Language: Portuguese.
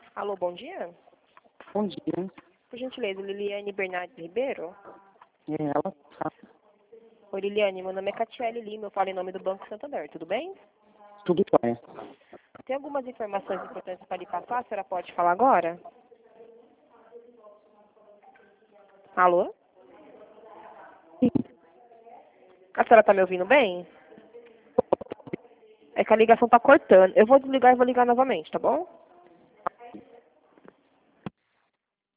Alô, bom dia? Bom dia. Por gentileza, Liliane Bernardes Ribeiro? É ela? Tá? Oi, Liliane, meu nome é Catiele Lima, eu falo em nome do Banco Santander, tudo bem? Tudo bem. Tem algumas informações importantes para lhe passar, a senhora pode falar agora? Alô? A senhora está me ouvindo bem? É que a ligação está cortando. Eu vou desligar e vou ligar novamente, tá bom?